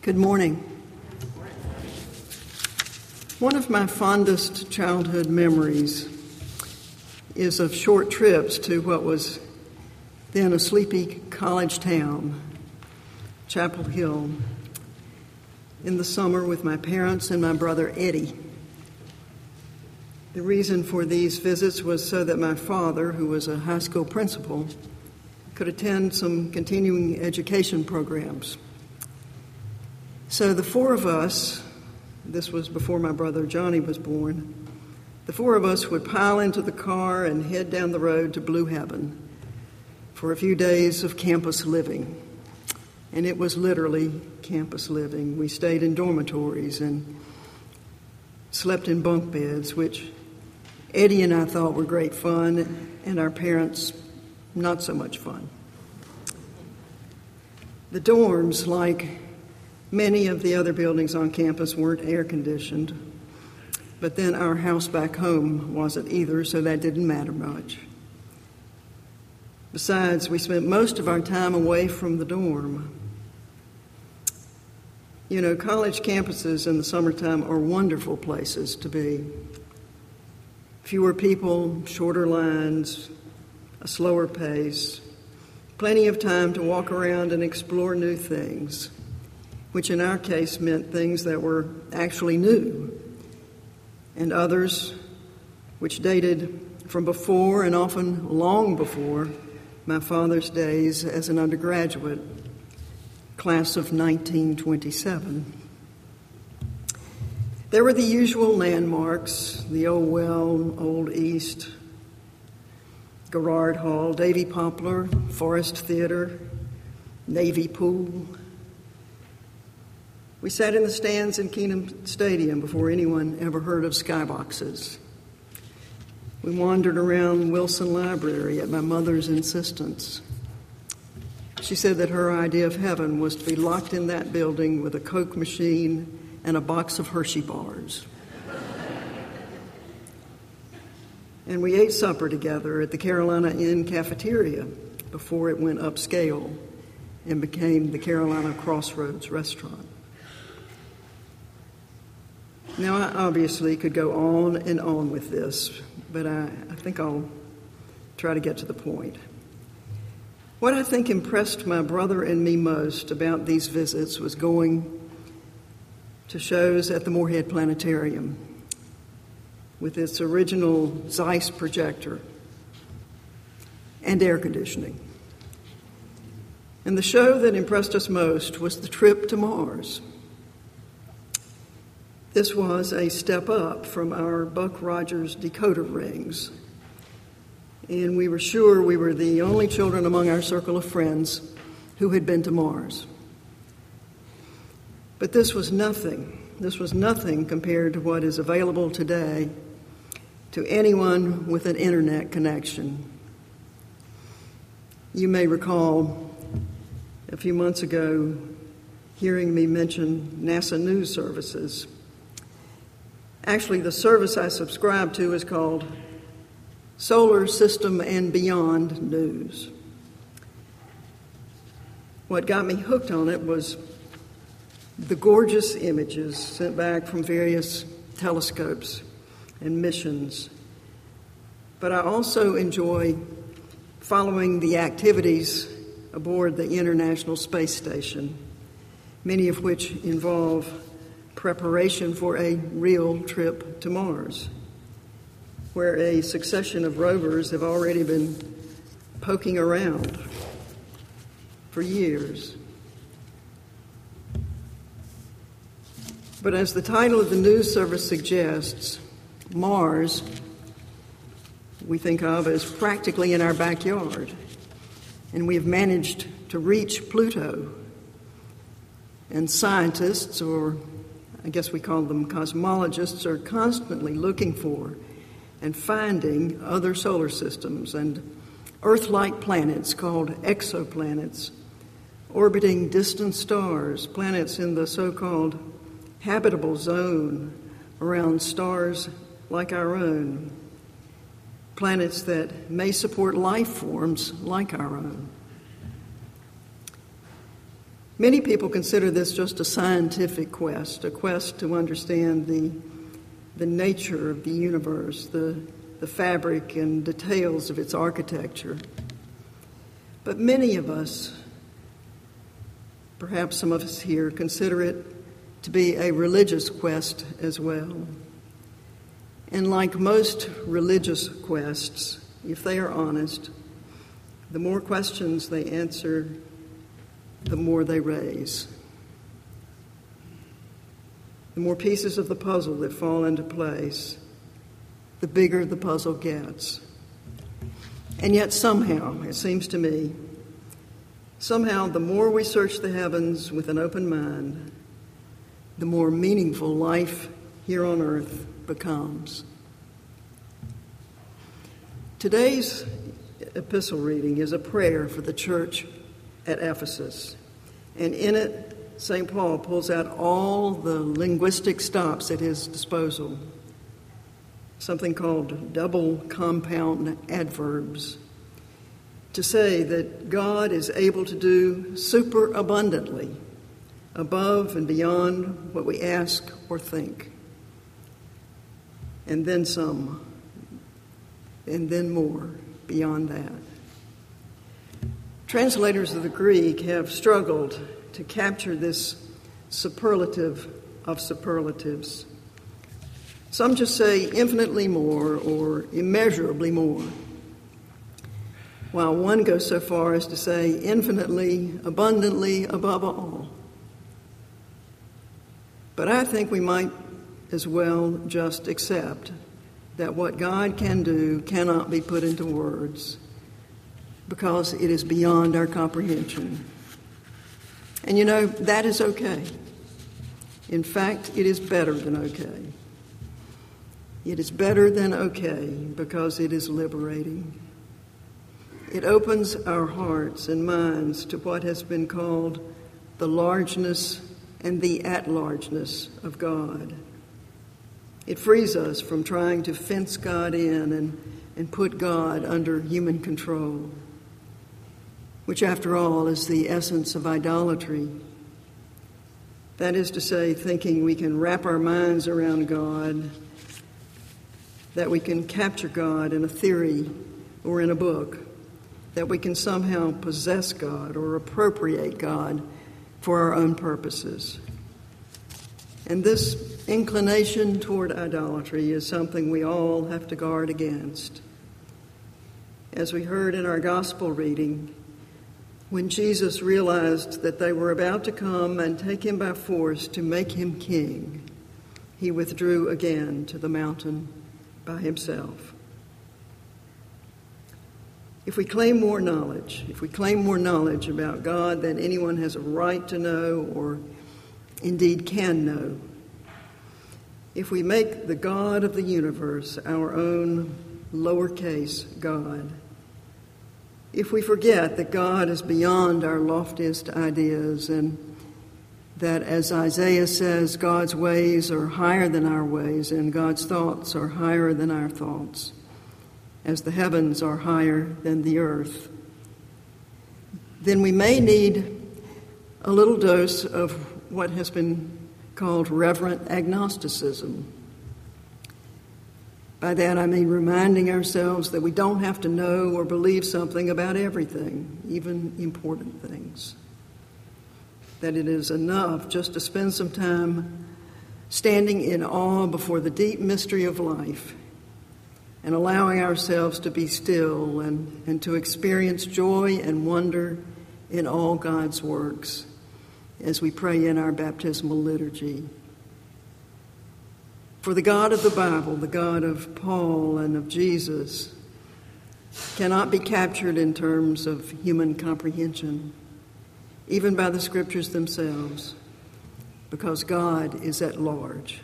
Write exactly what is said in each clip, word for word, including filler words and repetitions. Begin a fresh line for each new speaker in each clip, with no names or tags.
Good morning. One of my fondest childhood memories is of short trips to what was then a sleepy college town, Chapel Hill, in the summer with my parents and my brother Eddie. The reason for these visits was so that my father, who was a high school principal, could attend some continuing education programs. So the four of us, this was before my brother Johnny was born, the four of us would pile into the car and head down the road to Blue Heaven for a few days of campus living. And it was literally campus living. We stayed in dormitories and slept in bunk beds, which Eddie and I thought were great fun, and our parents, not so much fun. The dorms, like many of the other buildings on campus, weren't air-conditioned, but then our house back home wasn't either, so that didn't matter much. Besides, we spent most of our time away from the dorm. You know, college campuses in the summertime are wonderful places to be. Fewer people, shorter lines, a slower pace, plenty of time to walk around and explore new things, which in our case meant things that were actually new, and others which dated from before and often long before my father's days as an undergraduate, class of nineteen twenty-seven. There were the usual landmarks, the Old Well, Old East, Garrard Hall, Davy Poplar, Forest Theater, Navy Pool. We sat in the stands in Keenum Stadium before anyone ever heard of skyboxes. We wandered around Wilson Library at my mother's insistence. She said that her idea of heaven was to be locked in that building with a Coke machine and a box of Hershey bars. And we ate supper together at the Carolina Inn cafeteria before it went upscale and became the Carolina Crossroads restaurant. Now, I obviously could go on and on with this, but I, I think I'll try to get to the point. What I think impressed my brother and me most about these visits was going to shows at the Moorhead Planetarium with its original Zeiss projector and air conditioning. And the show that impressed us most was the trip to Mars. This was a step up from our Buck Rogers decoder rings, and we were sure we were the only children among our circle of friends who had been to Mars. But this was nothing. This was nothing compared to what is available today to anyone with an internet connection. You may recall a few months ago hearing me mention NASA News Services. Actually, the service I subscribe to is called Solar System and Beyond News. What got me hooked on it was the gorgeous images sent back from various telescopes and missions. But I also enjoy following the activities aboard the International Space Station, many of which involve preparation for a real trip to Mars, where a succession of rovers have already been poking around for years. But as the title of the news service suggests, Mars we think of as practically in our backyard, and we have managed to reach Pluto. And scientists, or I guess we call them cosmologists, are constantly looking for and finding other solar systems and Earth-like planets called exoplanets, orbiting distant stars, planets in the so-called habitable zone around stars like our own, planets that may support life forms like our own. Many people consider this just a scientific quest, a quest to understand the, the nature of the universe, the, the fabric and details of its architecture. But many of us, perhaps some of us here, consider it to be a religious quest as well. And like most religious quests, if they are honest, the more questions they answer, the more they raise. The more pieces of the puzzle that fall into place, the bigger the puzzle gets. And yet somehow, it seems to me, somehow the more we search the heavens with an open mind, the more meaningful life here on earth becomes. Today's epistle reading is a prayer for the church at Ephesus. And in it, Saint Paul pulls out all the linguistic stops at his disposal, something called double compound adverbs, to say that God is able to do super abundantly, above and beyond what we ask or think. And then some, and then more beyond that. Translators of the Greek have struggled to capture this superlative of superlatives. Some just say infinitely more or immeasurably more, while one goes so far as to say infinitely, abundantly, above all. But I think we might as well just accept that what God can do cannot be put into words, because it is beyond our comprehension. And you know, that is okay. In fact, it is better than okay. It is better than okay because it is liberating. It opens our hearts and minds to what has been called the largeness and the at-largeness of God. It frees us from trying to fence God in and, and put God under human control, which, after all, is the essence of idolatry. That is to say, thinking we can wrap our minds around God, that we can capture God in a theory or in a book, that we can somehow possess God or appropriate God for our own purposes. And this inclination toward idolatry is something we all have to guard against. As we heard in our gospel reading, when Jesus realized that they were about to come and take him by force to make him king, he withdrew again to the mountain by himself. If we claim more knowledge, if we claim more knowledge about God than anyone has a right to know or indeed can know, if we make the God of the universe our own lowercase God, if we forget that God is beyond our loftiest ideas and that, as Isaiah says, God's ways are higher than our ways and God's thoughts are higher than our thoughts, as the heavens are higher than the earth, then we may need a little dose of what has been called reverent agnosticism. By that I mean reminding ourselves that we don't have to know or believe something about everything, even important things. That it is enough just to spend some time standing in awe before the deep mystery of life and allowing ourselves to be still and, and to experience joy and wonder in all God's works as we pray in our baptismal liturgy. For the God of the Bible, the God of Paul and of Jesus, cannot be captured in terms of human comprehension, even by the Scriptures themselves, because God is at large.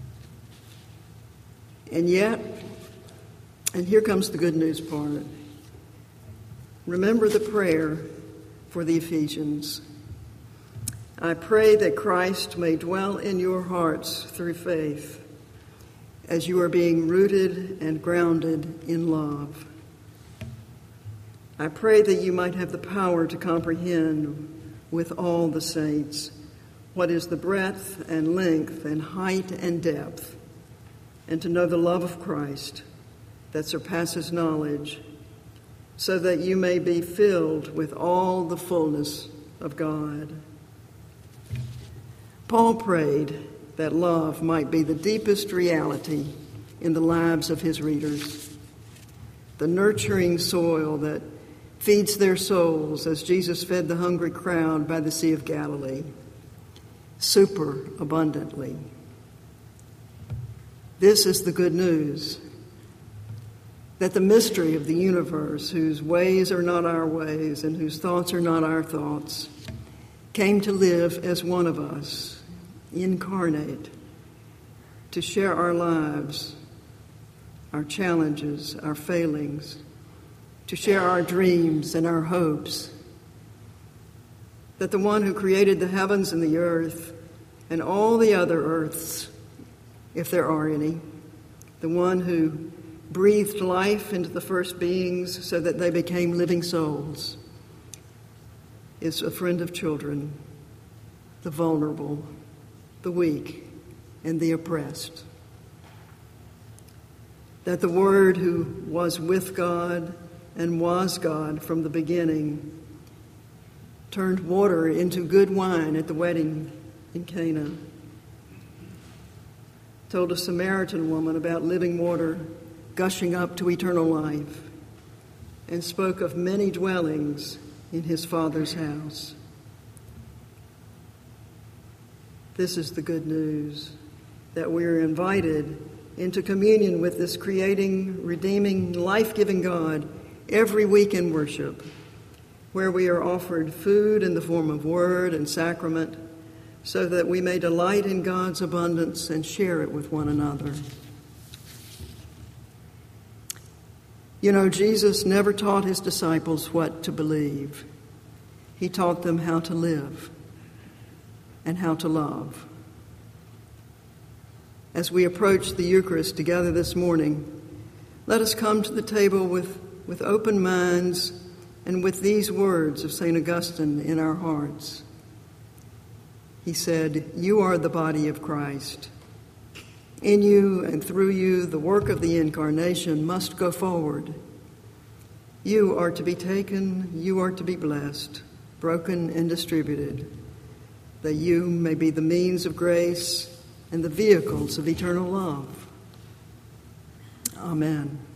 And yet, and here comes the good news part, remember the prayer for the Ephesians. I pray that Christ may dwell in your hearts through faith, as you are being rooted and grounded in love. I pray that you might have the power to comprehend with all the saints what is the breadth and length and height and depth, and to know the love of Christ that surpasses knowledge, so that you may be filled with all the fullness of God. Paul prayed that love might be the deepest reality in the lives of his readers, the nurturing soil that feeds their souls as Jesus fed the hungry crowd by the Sea of Galilee, super abundantly. This is the good news, that the mystery of the universe, whose ways are not our ways and whose thoughts are not our thoughts, came to live as one of us, incarnate, to share our lives, our challenges, our failings, to share our dreams and our hopes, that the one who created the heavens and the earth and all the other earths, if there are any, the one who breathed life into the first beings so that they became living souls, is a friend of children, the vulnerable, the weak, and the oppressed. That the Word who was with God and was God from the beginning turned water into good wine at the wedding in Cana, told a Samaritan woman about living water gushing up to eternal life, and spoke of many dwellings in his Father's house. This is the good news, that we are invited into communion with this creating, redeeming, life-giving God every week in worship, where we are offered food in the form of word and sacrament, so that we may delight in God's abundance and share it with one another. You know, Jesus never taught his disciples what to believe. He taught them how to live and how to love. As we approach the Eucharist together this morning, let us come to the table with, with open minds and with these words of Saint Augustine in our hearts. He said, "You are the body of Christ. In you and through you, the work of the Incarnation must go forward. You are to be taken, you are to be blessed, broken and distributed, that you may be the means of grace and the vehicles of eternal love." Amen.